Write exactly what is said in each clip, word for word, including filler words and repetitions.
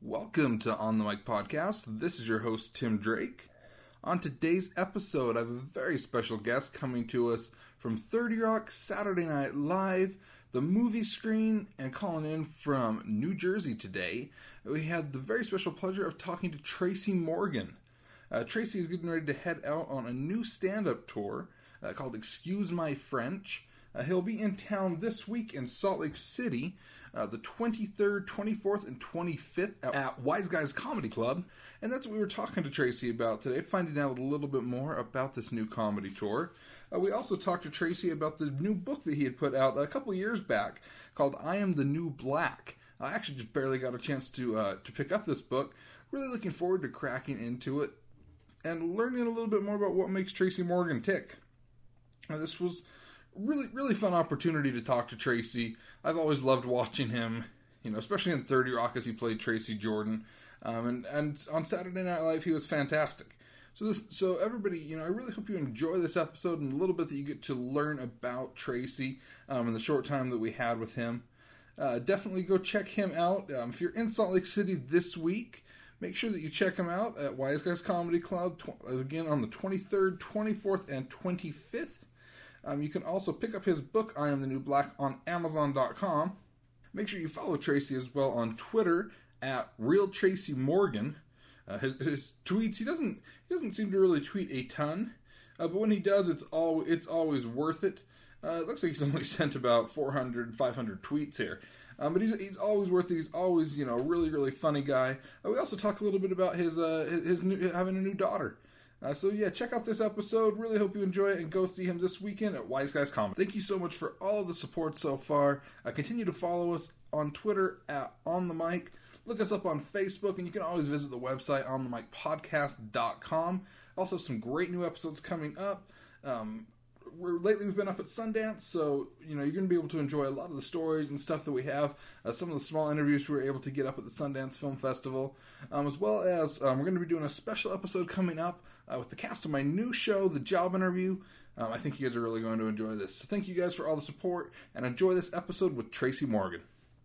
Welcome to On the Mic Podcast. This is your host, Tim Drake. On today's episode, I have a very special guest coming to us from thirty Rock Saturday Night Live, the movie screen, and calling in from New Jersey today. We had the very special pleasure of talking to Tracy Morgan. Uh, Tracy is getting ready to head out on a new stand-up tour uh, called Excuse My French. Uh, he'll be in town this week in Salt Lake City, uh, the twenty-third, twenty-fourth, and twenty-fifth at, at Wise Guys Comedy Club. And that's what we were talking to Tracy about today, finding out a little bit more about this new comedy tour. Uh, we also talked to Tracy about the new book that he had put out a couple of years back called I Am the New Black. I actually just barely got a chance to uh, to pick up this book. Really looking forward to cracking into it and learning a little bit more about what makes Tracy Morgan tick. Now, this was really, really fun opportunity to talk to Tracy. I've always loved watching him, you know, especially in thirty Rock as he played Tracy Jordan. Um, and, and on Saturday Night Live, he was fantastic. So, this, so everybody, you know, I really hope you enjoy this episode and a little bit that you get to learn about Tracy um, in the short time that we had with him. Uh, definitely go check him out. Um, if you're in Salt Lake City this week, make sure that you check him out at Wise Guys Comedy Club, tw- again on the twenty-third, twenty-fourth, and twenty-fifth. Um, you can also pick up his book, I Am the New Black, on Amazon dot com. Make sure you follow Tracy as well on Twitter at Real Tracy Morgan. Uh, his, his tweets, he doesn't he doesn't seem to really tweet a ton, uh, but when he does, it's all it's always worth it. Uh, it looks like he's only sent about four hundred, five hundred tweets here. Um, but he's he's always worth it. He's always, you know, a really, really funny guy. Uh, we also talk a little bit about his uh, his, his new, having a new daughter. Uh, so yeah, check out this episode. Really hope you enjoy it and go see him this weekend at Wise Guys Comedy. Thank you so much for all the support so far. Uh, continue to follow us on Twitter at On The Mic. Look us up on Facebook, and you can always visit the website on the mic podcast dot com. Also, some great new episodes coming up. Um, We're, lately we've been up at Sundance, so you know you're going to be able to enjoy a lot of the stories and stuff that we have. Uh, some of the small interviews we were able to get up at the Sundance Film Festival, um, as well as um, we're going to be doing a special episode coming up uh, with the cast of my new show, The Job Interview. Um, I think you guys are really going to enjoy this. So thank you guys for all the support, and enjoy this episode with Tracy Morgan.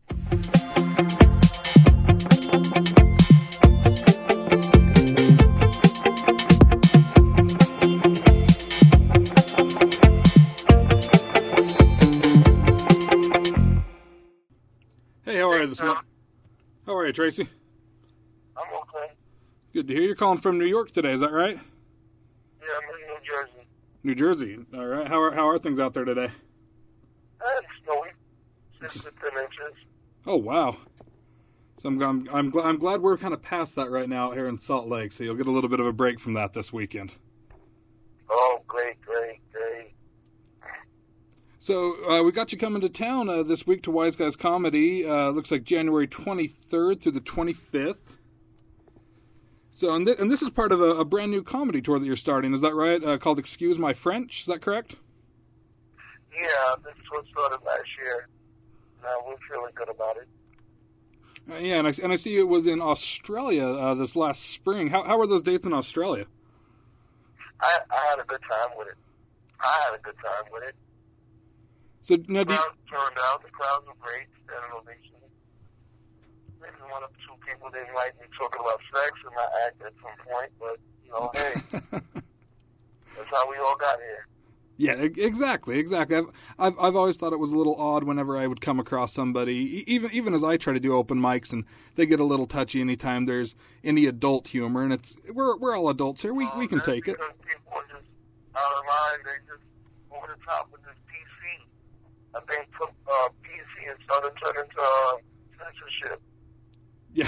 Hey, how are you this morning? How are you, Tracy? I'm okay. Good to hear you're calling from New York today, is that right? Yeah, I'm in New Jersey. New Jersey, all right. How are, how are things out there today? Uh, it's snowy. Six to ten inches. Oh, wow. So I'm, I'm, I'm, glad, I'm glad we're kind of past that right now here in Salt Lake, so you'll get a little bit of a break from that this weekend. Oh, great, great, great. So uh, we got you coming to town uh, this week to Wise Guys Comedy. Uh, looks like January twenty-third through the twenty-fifth. So, and, th- and this is part of a, a brand new comedy tour that you're starting, is that right? Uh, called Excuse My French, is that correct? Yeah, this was started last year. Now we're feeling good about it. Uh, yeah, and I, and I see it was in Australia uh, this last spring. How how were those dates in Australia? I, I had a good time with it. I had a good time with it. So now, The do you, crowd turned out. The crowds were great. Standing ovation. Maybe one or two people didn't like me talking about sex and my act at some point, but, you know, hey, that's how we all got here. Yeah, exactly, exactly. I've, I've I've always thought it was a little odd whenever I would come across somebody, even even as I try to do open mics, and they get a little touchy anytime there's any adult humor, and it's we're we're all adults here. We Oh, we can that's take it. because people are just out of line. They just over the top with this P C. I think took uh, P C and started turning into uh, censorship. Yeah.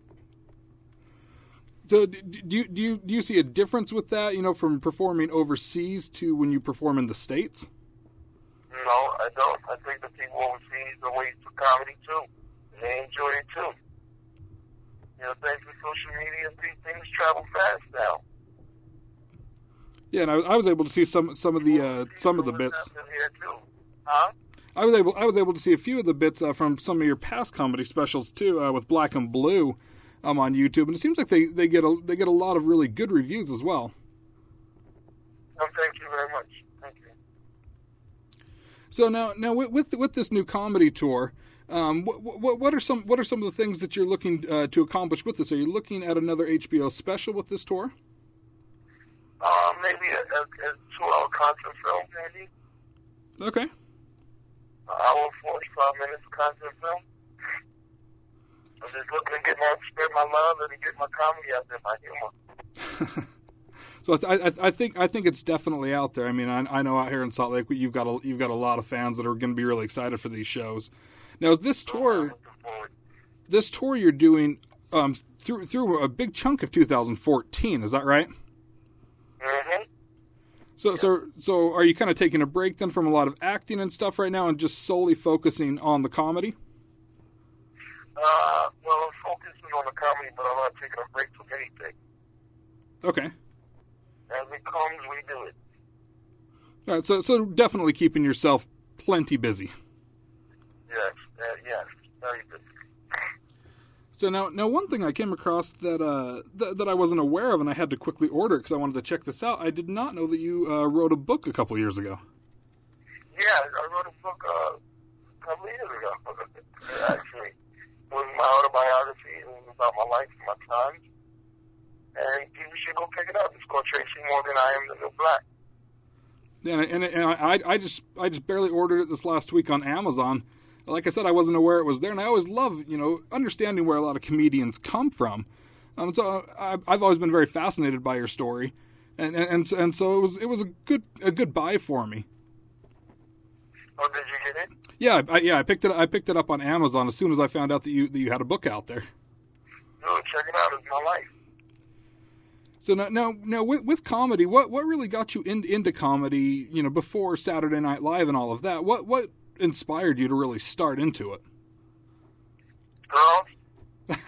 So do you do you do you see a difference with that? You know, from performing overseas to when you perform in the States? No, I don't. I think the people overseas are waiting for comedy too. And they enjoy it too. You know, thanks to social media, things travel fast now. Yeah, and I, I was able to see some some of the uh, some of the bits. Here too. Huh? I was able I was able to see a few of the bits uh, from some of your past comedy specials too, uh, with Black and Blue, um, on YouTube, and it seems like they, they get a they get a lot of really good reviews as well. Oh, thank you very much. Thank you. So now now with with, with this new comedy tour, Um, what, what what are some what are some of the things that you're looking uh, to accomplish with this? Are you looking at another H B O special with this tour? Uh, maybe a, a, a two-hour concert film, maybe. Okay. An hour, forty-five minutes concert film. I'm just looking to get my spread my love and get my comedy out there, my humor. So I, I, I think I think it's definitely out there. I mean, I, I know out here in Salt Lake, you've got a you've got a lot of fans that are going to be really excited for these shows. Now, is this tour, this tour you're doing um, through through a big chunk of two thousand fourteen? Is that right? Mm-hmm. So yeah. so so are you kind of taking a break then from a lot of acting and stuff right now, and just solely focusing on the comedy? Uh, well, I'm focusing on the comedy, but I'm not taking a break from anything. Okay. As it comes, we do it. All right, so so definitely keeping yourself plenty busy. Yes, uh, yes, very busy. So now, now one thing I came across that uh, th- that I wasn't aware of, and I had to quickly order because I wanted to check this out. I did not know that you uh, wrote a book a couple years ago. Yeah, I wrote a book uh, a couple years ago. Actually, it was my autobiography. It was about my life and my times. And you should go pick it up. It's called Tracy Morgan, I Am the New Black. Yeah, and, and I, I just I just barely ordered it this last week on Amazon. Like I said, I wasn't aware it was there, and I always love, you know, understanding where a lot of comedians come from. Um, so I, I've always been very fascinated by your story, and and and so it was it was a good a good buy for me. Oh, did you get it? Yeah, I, yeah, I picked it I picked it up on Amazon as soon as I found out that you that you had a book out there. No, check it out. It's my life. So now, now, now with, with comedy, what, what really got you in, into comedy? You know, before Saturday Night Live and all of that, what what inspired you to really start into it? Girls.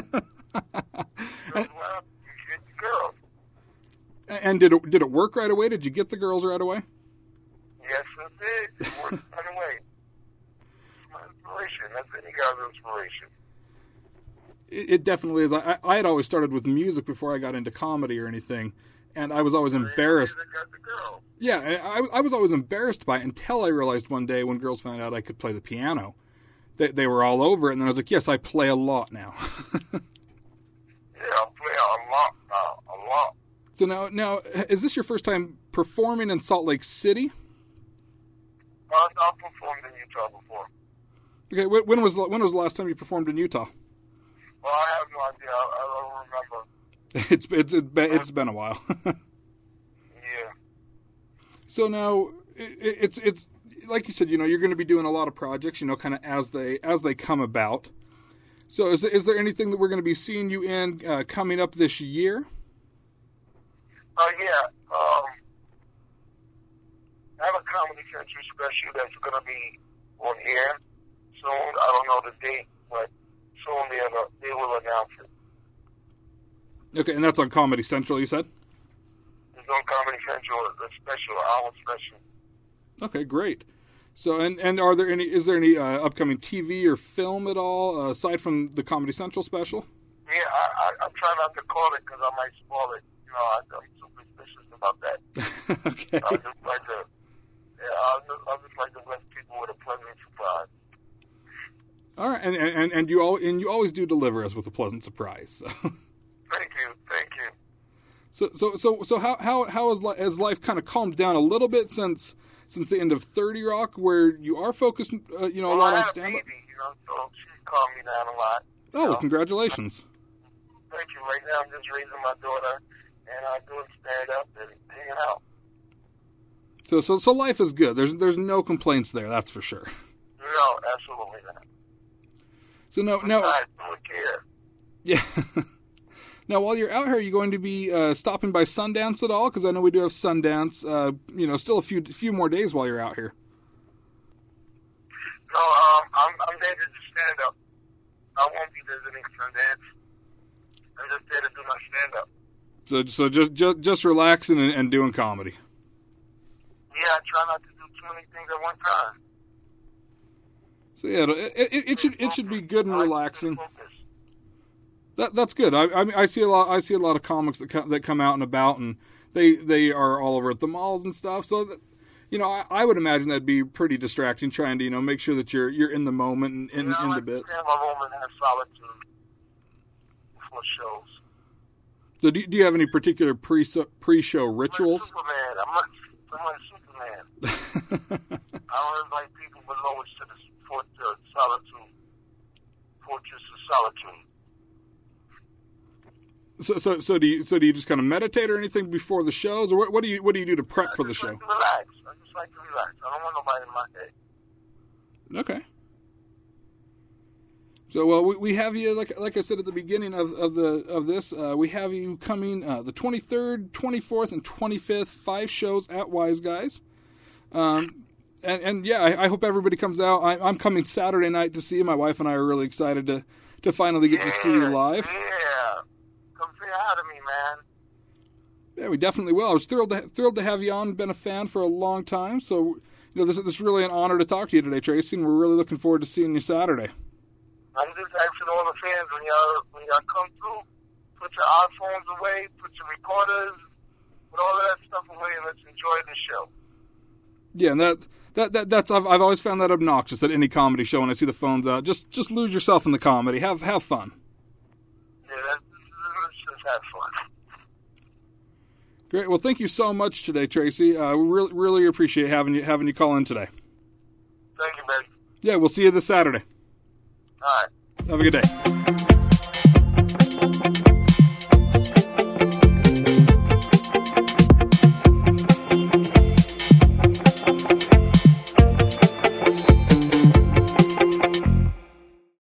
and, well, you get the girls. And did it did it work right away? Did you get the girls right away? Yes, it did. It worked right away. My inspiration. That's any guy's inspiration. It, it definitely is. I, I had always started with music before I got into comedy or anything, and I was always embarrassed. Yeah, I, I was always embarrassed by it until I realized one day when girls found out I could play the piano. They, they were all over it, and then I was like, yes, I play a lot now. Yeah, I play a lot now, a lot. So now, now, is this your first time performing in Salt Lake City? Uh, I've performed in Utah before. Okay, when was when was the last time you performed in Utah? Well, I have no idea. I, I don't remember. It's it's it's been, it's been a while. Yeah. So now it, it's it's like you said, you know, you're going to be doing a lot of projects, you know, kind of as they as they come about. So is is there anything that we're going to be seeing you in uh, coming up this year? Oh uh, yeah. Um, I have a Comedy Central special that's going to be on air soon. I don't know the date, but soon they will, they will announce it. Okay, and that's on Comedy Central, you said? It's on Comedy Central, a special, our special. Okay, great. So, and, and are there any? Is there any uh, upcoming T V or film at all uh, aside from the Comedy Central special? Yeah, I, I, I try not to call it because I might spoil it. You know, I, I'm superstitious about that. Okay. I just like to, yeah, I just, I just like to bless people with a pleasant surprise. All right, and and and you all and you always do deliver us with a pleasant surprise. So. Thank you, thank you. So so so so how how how has li- has life kind of calmed down a little bit since since the end of thirty Rock, where you are focused, uh, you know, well, a lot I on had stand-up? a baby, you know, so she's calmed me down a lot. Oh, well, know? congratulations! Thank you. Right now, I'm just raising my daughter, and I'm doing stand-up and hanging out. So so so life is good. There's there's no complaints there. That's for sure. No, absolutely not. So no no. I don't care. Yeah. Now, while you're out here, are you going to be uh, stopping by Sundance at all? Because I know we do have Sundance. Uh, you know, still a few few more days while you're out here. No, um, I'm I'm there to do stand up. I won't be visiting Sundance. I'm just there to do my stand up. So so just just, just relaxing and, and doing comedy. Yeah, I try not to do too many things at one time. So yeah, it, it, it should it should be good and relaxing. That that's good. I I, mean, I see a lot. I see a lot of comics that come, that come out and about, and they they are all over at the malls and stuff. So that, you know, I, I would imagine that'd be pretty distracting, trying to, you know, make sure that you're you're in the moment and in, yeah, in I the like bits. to have my moment and have solitude before shows. So do, do you have any particular pre pre show rituals? I'm like Superman. I'm like, I'm like Superman. I don't invite people below us to the fort, uh, solitude, fortress of solitude. So, so, so do you, so do you just kind of meditate or anything before the shows, or what, what do you, what do you do to prep I for the just show? like to relax. I just like to relax. I don't want nobody in my head. Okay. So, well, we, we have you, like like I said at the beginning of, of the of this, uh, we have you coming uh, the twenty-third, twenty-fourth, and twenty-fifth, five shows at Wise Guys. Um, and, and yeah, I, I hope everybody comes out. I, I'm coming Saturday night to see you. My wife and I are really excited to, to finally get yeah, to see you live. Yeah. Come say hi to me, man. Yeah, we definitely will. I was thrilled to thrilled to have you on. Been a fan for a long time, so you know this, this is really an honor to talk to you today, Tracy. And we're really looking forward to seeing you Saturday. I'm just asking all the fans when y'all when y'all come through, put your iPhones away, put your recorders, put all of that stuff away, and let's enjoy the show. Yeah, and that that, that that's I've I've always found that obnoxious at any comedy show when I see the phones out. Just just lose yourself in the comedy. Have have fun. Yeah, that's, let's just have fun. Great. Well, thank you so much today, Tracy. Uh, we really really appreciate having you having you call in today. Thank you, baby. Yeah, we'll see you this Saturday. All right. Have a good day.